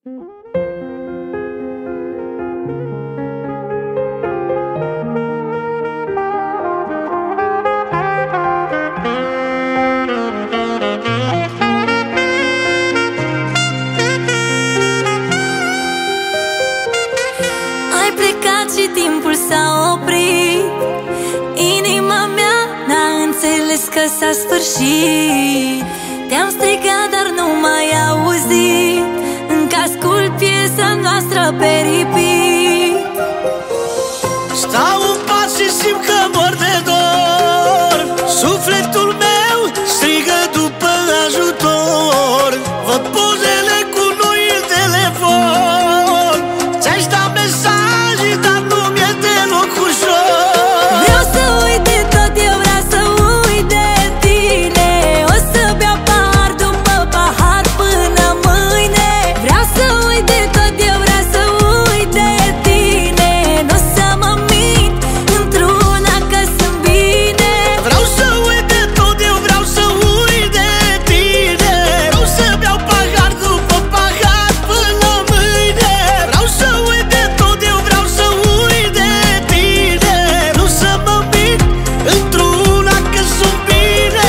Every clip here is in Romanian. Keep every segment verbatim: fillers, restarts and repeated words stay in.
Ai plecat și timpul s-a oprit. Inima mea n-a înțeles că s-a sfârșit. Te-am strigat, dar nu m-ai auzit. Încă ascult piesa noastră pe repeat. Stau în pat și simt că mor de dor. Sufletul meu strigă după ajutor. Văd pozele cu noi în telefon. Ți-aș da mesaje, dar nu mi-e deloc ușor. Vreau să uit de tot, eu vreau să uit de tine. O să beau pahar după pahar până mâine. Vreau să uit de tot, eu vreau să uit de tine. Nu să mă mint într-una că sunt bine. Vreau să uit de tot, eu vreau să uit de tine. Vreau să beau pahar după pahar până mâine. Vreau să uit de tot, eu vreau să uit de tine. Nu să mă mint într-una că sunt bine.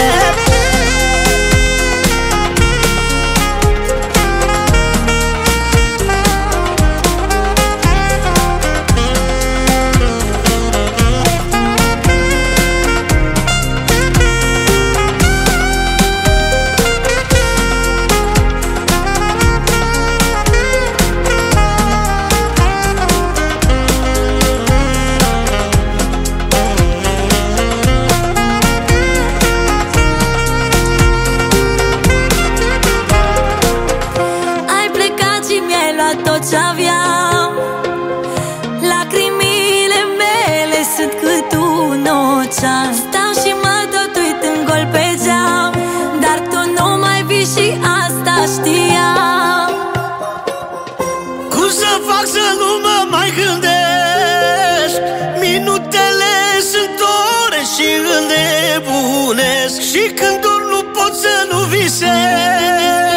Ai plecat și mi-ai luat tot ce-aveam. Lacrimile mele sunt cât un ocean. Stau și mă tot uit în gol pe geam. Dar tu nu mai vii și asta știam. Cum să fac să nu mă mai gândesc? Minutele sunt ore și înnebunesc. Și când dorm nu pot să nu visez.